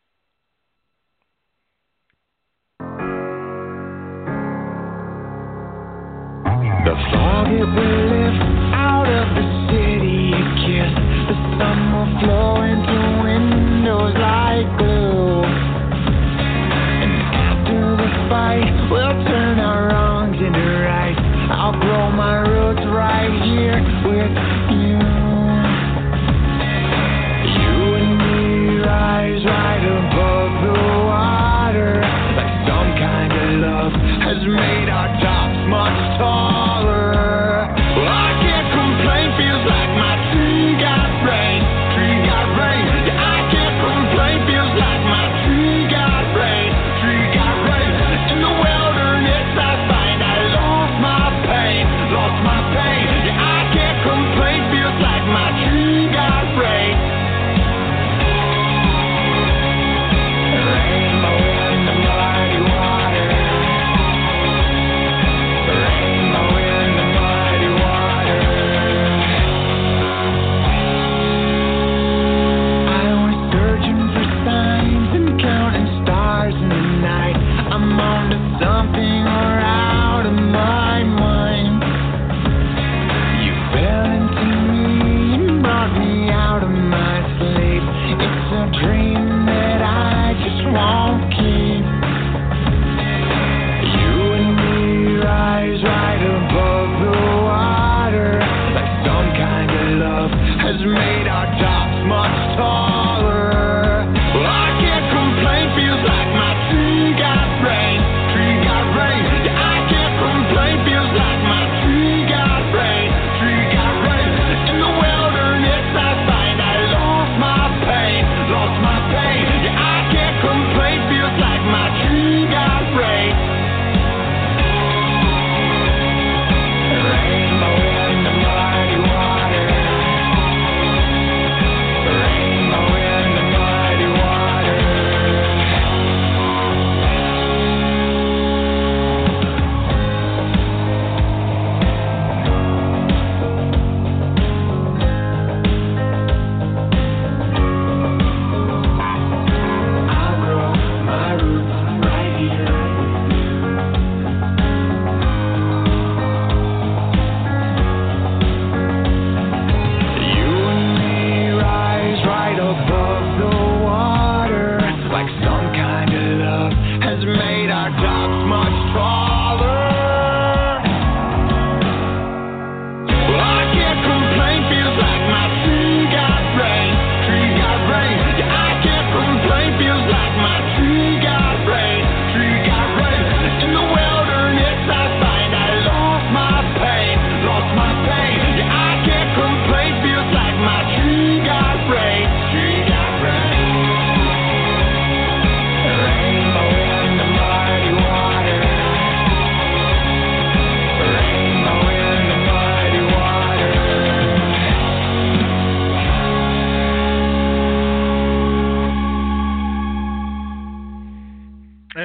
The fog it will lift out of the city, a kiss. The summer flowing through windows like glue. And after the fight, we'll turn our wrongs into right. I'll grow my roots right here with you. Rise right above the water, like some kind of love has made our tops much taller. Well, I can't complain, feels like my tree got rain, tree got rain. Yeah, I can't complain, feels like my tree got rain, tree got rain. In the wilderness,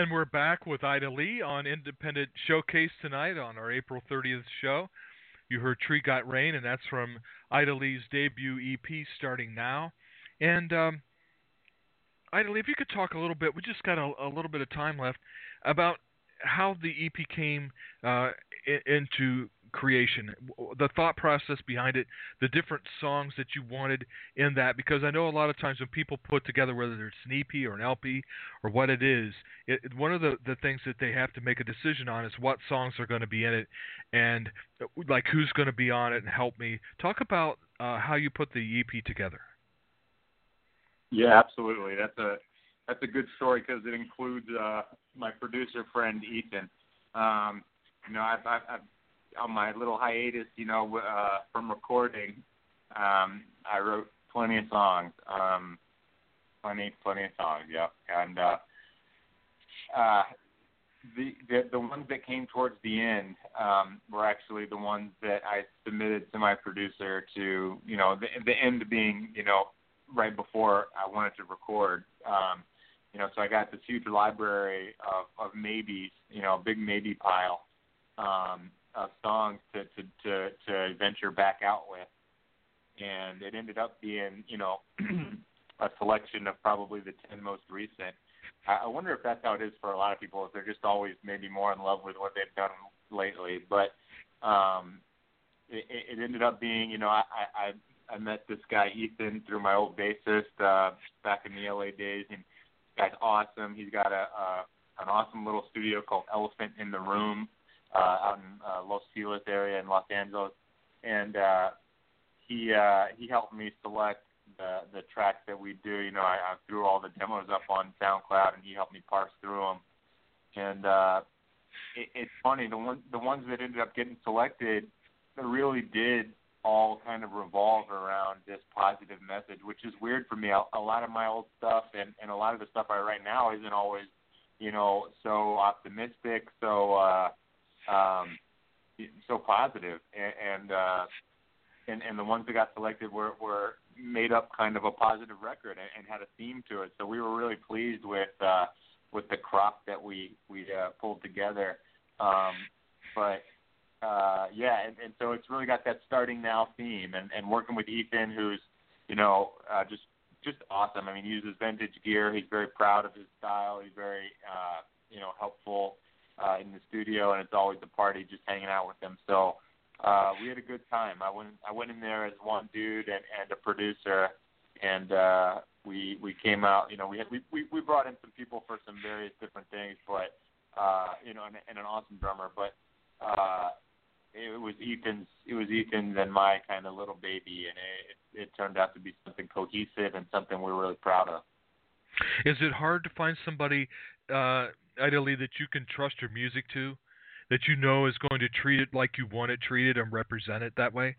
And we're back with Ida Lee on Independent Showcase tonight on our April thirtieth show. You heard Tree Got Rain, and that's from Ida Lee's debut E P, Starting Now. And um, Ida Lee, if you could talk a little bit, we just got a, a little bit of time left, about how the E P came uh, I- into creation, the thought process behind it, the different songs that you wanted in that, because I know a lot of times when people put together, whether it's an E P or an L P or what it is, it, one of the, the things that they have to make a decision on is what songs are going to be in it, and like who's going to be on it, and help me. Talk about uh, how you put the E P together. Yeah, absolutely. That's a that's a good story because it includes uh, my producer friend Ethan. Um, you know, I've, I've, I've on my little hiatus, you know, uh, from recording, um, I wrote plenty of songs, um, plenty, plenty of songs, yeah. And uh, uh, the, the the ones that came towards the end um, were actually the ones that I submitted to my producer to, you know, the, the end being, you know, right before I wanted to record. Um, you know, so I got this huge library of, of maybes, you know, a big maybe pile. Um, of songs to, to, to, to venture back out with. And it ended up being, you know, a selection of probably the ten most recent. I, I wonder if that's how it is for a lot of people, if they're just always maybe more in love with what they've done lately. But um, it, it ended up being, you know, I, I, I met this guy, Ethan, through my old bassist uh, back in the L A days. And this guy's awesome. He's got a, a an awesome little studio called Elephant in the Room. Uh, out in uh, Los Feliz area in Los Angeles, and uh, he uh, he helped me select the the tracks that we do. You know, I, I threw all the demos up on SoundCloud, and he helped me parse through them. And uh, it, it's funny, the one the ones that ended up getting selected, they really did all kind of revolve around this positive message, which is weird for me. A, a lot of my old stuff and, and a lot of the stuff I write now isn't always, you know, so optimistic, so. Uh, Um, so positive, and and, uh, and and the ones that got selected were, were made up kind of a positive record and, and had a theme to it. So we were really pleased with uh, with the crop that we we uh, pulled together. Um, but uh, yeah, and, and so it's really got that Starting Now theme, and, and working with Ethan, who's you know uh, just just awesome. I mean, he uses vintage gear. He's very proud of his style. He's very uh, you know helpful. Uh, in the studio, and it's always a party just hanging out with them. So uh, we had a good time. I went I went in there as one dude and, and a producer, and uh, we we came out. You know, we had we, we, we brought in some people for some various different things, but uh, you know, and, and an awesome drummer. But uh, it was Ethan's it was Ethan's and my kind of little baby, and it, it, it turned out to be something cohesive and something we're really proud of. Is it hard to find somebody, uh, ideally, that you can trust your music to, that you know is going to treat it like you want it treated and represent it that way?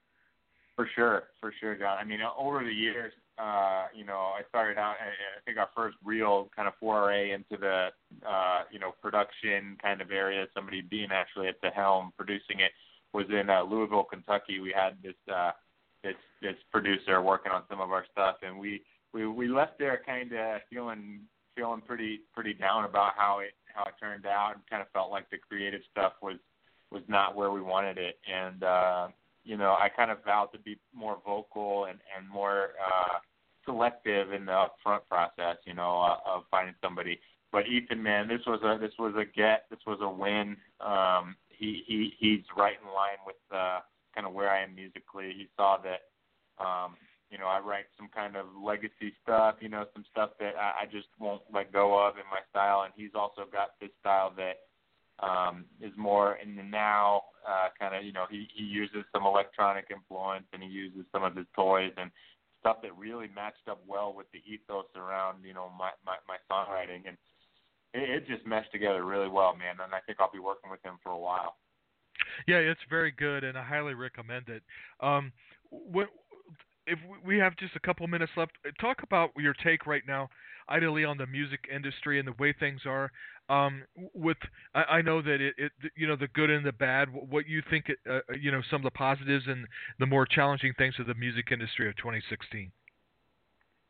For sure, for sure, John. I mean, over the years, uh, you know, I started out, I think our first real kind of foray into the, uh, you know, production kind of area, somebody being actually at the helm producing it, was in uh, Louisville, Kentucky. We had this, uh, this, this producer working on some of our stuff, and we, we, we left there kind of feeling, feeling pretty, pretty down about how it, how it turned out, and kind of felt like the creative stuff was, was not where we wanted it. And, uh, you know, I kind of vowed to be more vocal and, and more uh, selective in the upfront process, you know, uh, of finding somebody. But Ethan, man, this was a this was a get, this was a win. Um, he he he's right in line with uh, kind of where I am musically. He saw that, um, you know, I write some kind of legacy stuff, you know, some stuff that I, I just won't let go of in my style, and he's also got this style that um, is more in the now, uh, kind of, you know, he, he uses some electronic influence, and he uses some of his toys and stuff that really matched up well with the ethos around, you know, my, my, my songwriting. And it, it just meshed together really well, man. And I think I'll be working with him for a while. Yeah, it's very good, and I highly recommend it. Um, what, if we have just a couple minutes left, talk about your take right now, ideally, on the music industry and the way things are. Um, with I, I know that it, it, you know, the good and the bad. What you think, it, uh, you know, some of the positives and the more challenging things of the music industry of twenty sixteen.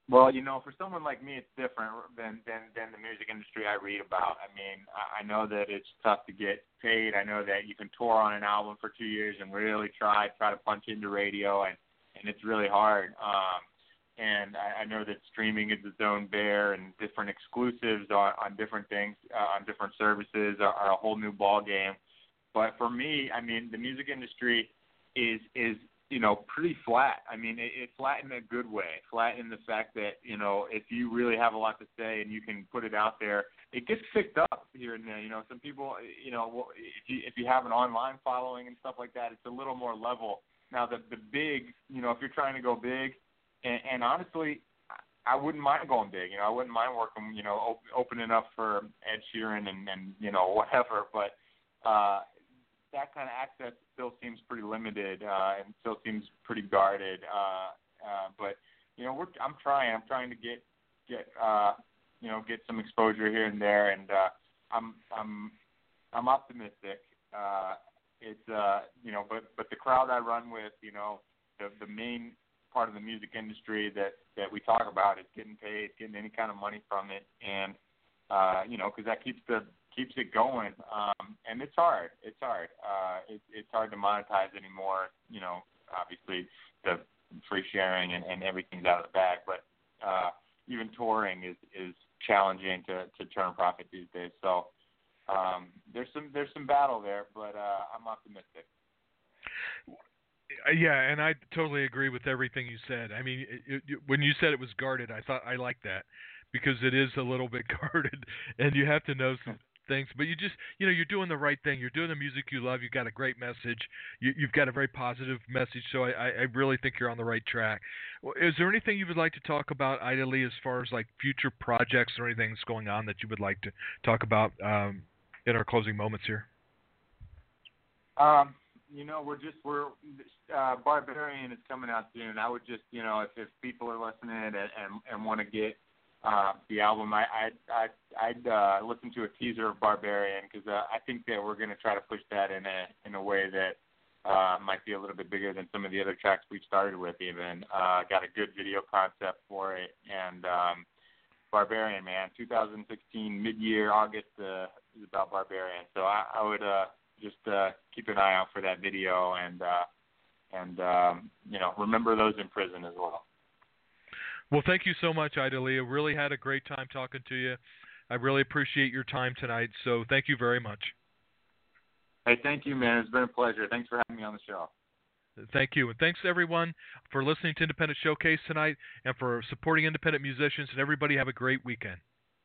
Well, you know, for someone like me, it's different than, than, than the music industry I read about. I mean, I, I know that it's tough to get paid. I know that you can tour on an album for two years and really try, try to punch into radio, and, and it's really hard. Um, and I, I know that streaming is its own bear, and different exclusives on, on different things, uh, on different services are, are a whole new ball game. But for me, I mean, the music industry is is you know, pretty flat. I mean, it, it's flat in a good way. Flat in the fact that, you know, if you really have a lot to say and you can put it out there, it gets picked up here and there. You know, some people, you know, if you if you have an online following and stuff like that, it's a little more level. Now, the the big, you know, if you're trying to go big, and, and honestly, I wouldn't mind going big. You know, I wouldn't mind working, you know, op- opening up for Ed Sheeran and, and you know, whatever. But uh, that kind of access still seems pretty limited uh, and still seems pretty guarded. Uh, uh, but you know, we're, I'm trying. I'm trying to get get uh, you know get some exposure here and there, and uh, I'm I'm I'm optimistic. Uh, it's uh, you know, but but the crowd I run with, you know, the the main part of the music industry that that we talk about is getting paid, getting any kind of money from it, and uh, you know, because that keeps the keeps it going, um, and it's hard. It's hard. Uh, it, it's hard to monetize anymore. You know, obviously the free sharing and, and everything's out of the bag, but uh, even touring is, is challenging to, to turn profit these days. So um, there's some there's some battle there, but uh, I'm optimistic. Yeah, and I totally agree with everything you said. I mean, it, it, when you said it was guarded, I thought I liked that because it is a little bit guarded, and you have to know some things, but you just, you know, you're doing the right thing. You're doing the music you love. You've got a great message. You, you've got a very positive message, so I, I really think you're on the right track. Is there anything you would like to talk about, Ida Lee, as far as like future projects or anything that's going on that you would like to talk about um, in our closing moments here? Um, you know, we're just, we're, uh, Barbarian is coming out soon. I would just, you know, if, if people are listening and, and, and want to get Uh, the album, I, I, I, I'd uh, listen to a teaser of Barbarian because uh, I think that we're going to try to push that in a in a way that uh, might be a little bit bigger than some of the other tracks we've started with. Even uh, got a good video concept for it, and um, Barbarian, man, two thousand sixteen mid-year August uh, is about Barbarian. So I, I would uh, just uh, keep an eye out for that video, and uh, and um, you know, remember those in prison as well. Well, thank you so much, Ida Lee. I really had a great time talking to you. I really appreciate your time tonight, so thank you very much. Hey, thank you, man. It's been a pleasure. Thanks for having me on the show. Thank you. And thanks, everyone, for listening to Independent Showcase tonight and for supporting independent musicians. And everybody have a great weekend.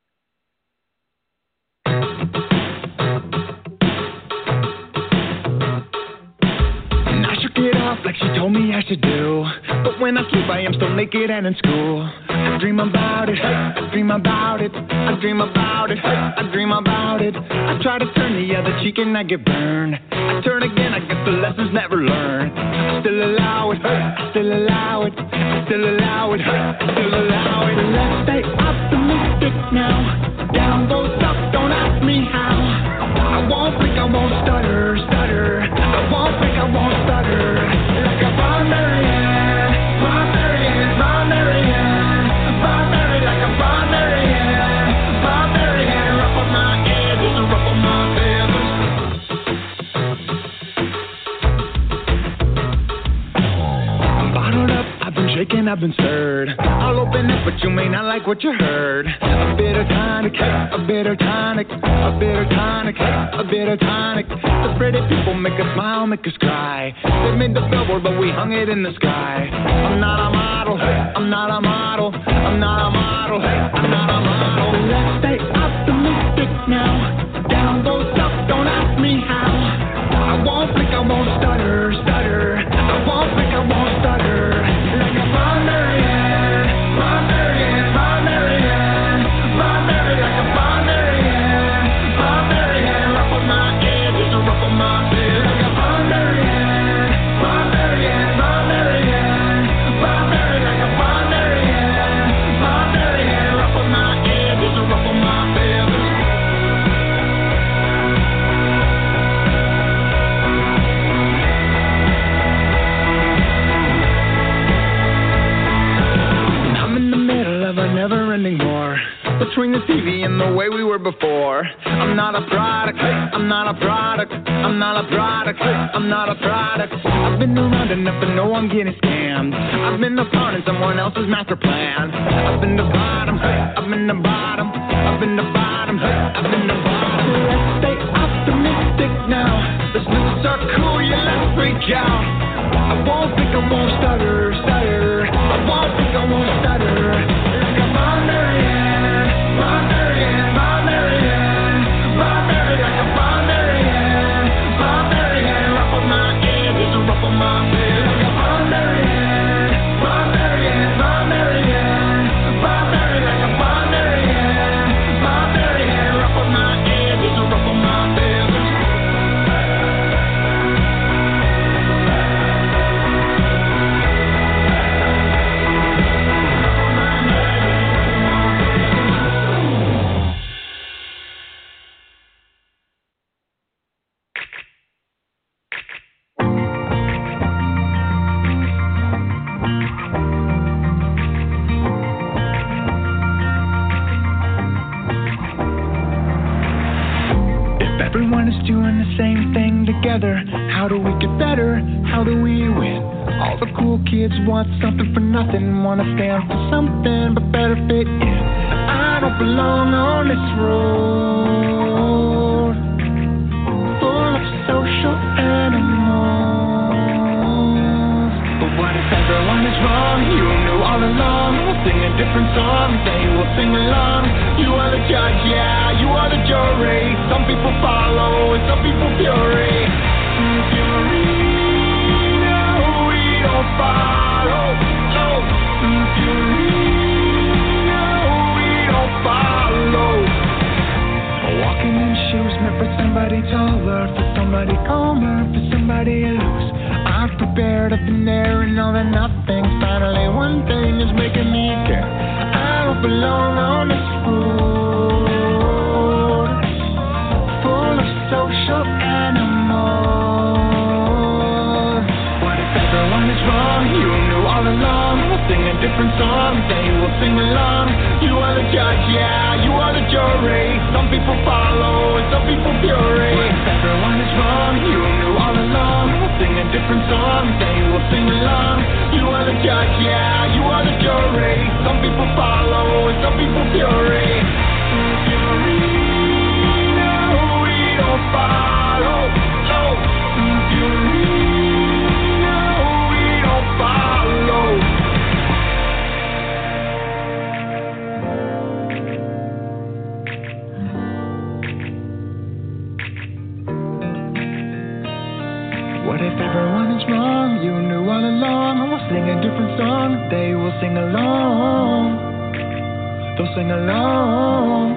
It off like she told me I should do, but when I sleep I am still naked and in school. I dream about it, I dream about it, I dream about it, I dream about it. I try to turn the other cheek and I get burned. I turn again, I get the lessons never learned. I still allow it, I still allow it, I still allow it, I still allow it. Let's stay optimistic now. Down goes up, don't ask me how. I won't blink, I won't stutter, stutter. I won't blink, I won't stutter. Like a barbarian, barbarian, barbarian, barbarian, like a barbarian, barbarian. Ruffle my edges, ruffle my feathers. I'm bottled up, I've been shaken, I've been stirred. I'll open up, but you may not like what you heard. A bitter tonic, a bitter tonic, a bitter tonic, a bitter tonic. The pretty people make us smile, make us cry. They made the billboard, but we hung it in the sky. I'm not a model, I'm not a model, I'm not a model, I'm not a model. Let's stay optimistic now. Down goes up, don't ask me how. I won't blink, I won't stutter, stutter. I won't blink, I won't stutter. Like a barbarian, barbarian, barbarian, barbarian, like a barbarian, barbarian. Ruffle my edges, ruffle my feathers. Like a barbarian, barbarian, barbarian, barbarian, like a barbarian, barbarian. Ruffle my edges, ruffle my of a never-ending war between the T V and the way we were before. I'm not a product, I'm not a product, I'm not a product, I'm not a product. I've been around enough to know I'm getting scammed. I've been a part of someone else's master plan. I've been the bottom, I've been the bottom, I've been the bottom, I've been the bottom. Let's stay optimistic now. Let's lose our cool, yeah, let's freak out. I won't think I won't stutter, stutter. I won't think I won't stutter. Like a Mondarian, Mondarian, Mondarian, Mondarian, like a Mondarian, Mondarian. Ruffle my edges, ruffle my feathers. Like a Mondarian, Mondarian, Mondarian, Mondarian, like a Mondarian, Mondarian. Ruffle my edges, ruffle my feathers. Everyone is doing the same thing together. How do we get better? How do we win? All the cool kids want something for nothing, wanna stand for something but better fit in. I don't belong on this road full of social animals. But what if everyone is wrong? You knew all along. We'll sing a different song, they will sing along. You are the judge, yeah, you are the jury. Some people follow and some people fury. Fury, no, we don't follow. No, fury, no, we don't follow. Walking in shoes meant for somebody taller, for somebody calmer, for somebody loose. I'm prepared up in there and all that nothing. Finally, one thing is making me care. I don't belong on this road full of social animals. What if everyone is wrong? You knew all along. We'll sing a different song, they will sing along. You are the judge, yeah, you are the jury. Some people follow and some people fury. What if everyone is wrong? You knew all along. We'll sing a different song, they will sing along. You are the judge, yeah, you are the jury. Some people follow and some people fury. Fury, no, we don't follow. No, fury, no, we don't follow. What if everyone is wrong? You knew all along. I will sing a different song. They will sing along. They'll sing along.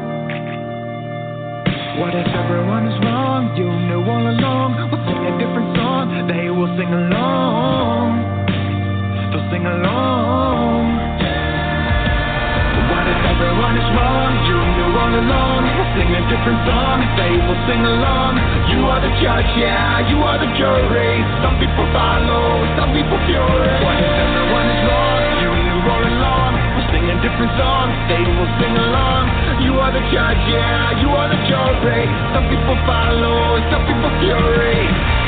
What if everyone is wrong? You knew all along. We'll sing a different song. They will sing along. They'll sing along. What if everyone is wrong? You knew all along. We'll sing a different song. They will sing along. You are the judge, yeah, you are the jury. Some people follow, some people fury. What if everyone is wrong? You knew all along. We'll sing a different song. They will sing along. You are the judge, yeah, you are the jury. Some people follow, some people fury.